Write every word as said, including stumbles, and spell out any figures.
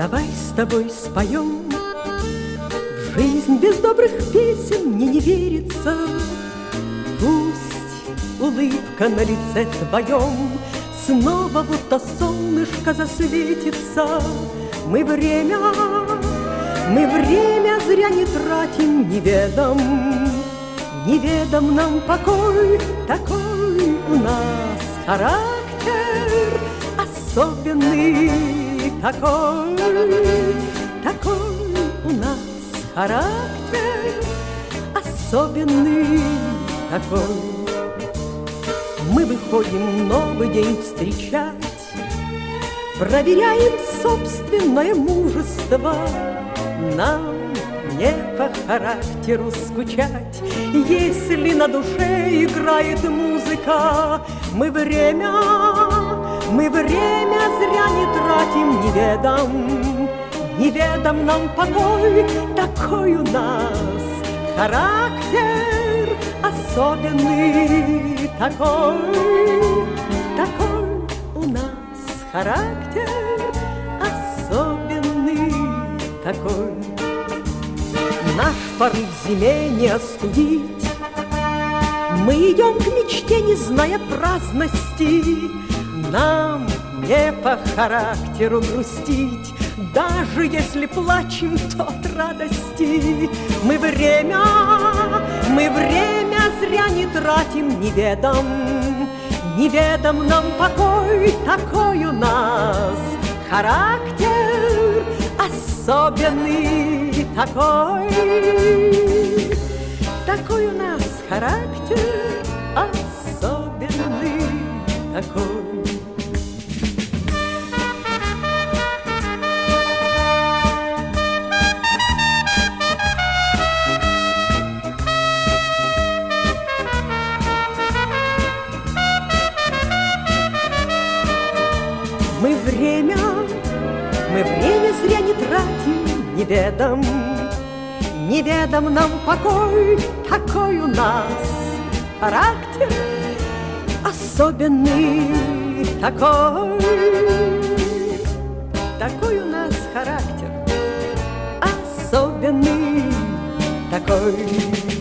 Давай с тобой споем. В жизнь без добрых песен мне не верится. Пусть улыбка на лице твоем снова будто солнышко засветится. Мы время, мы время зря не тратим, неведом, неведом нам покой. Такой у нас характер особенный, такой, такой у нас характер особенный, такой. Мы выходим новый день встречать, проверяем собственное мужество. Нам не по характеру скучать, если на душе играет музыка. Мы время, мы время зря не тратим, неведом, неведом нам покой. Такой у нас характер особенный, такой, такой у нас характер особенный, такой. Наш порыв зиме не остудить, мы идем к мечте, не зная праздности. Нам не по характеру грустить, даже если плачем, то от радости. Мы время, мы время зря не тратим, неведом, неведом нам покой. Такой у нас характер особенный, такой, такой у нас характер особенный, такой. Мы время, мы время зря не тратим, неведом, неведом нам покой. Такой у нас характер особенный, такой, такой у нас характер особенный, такой.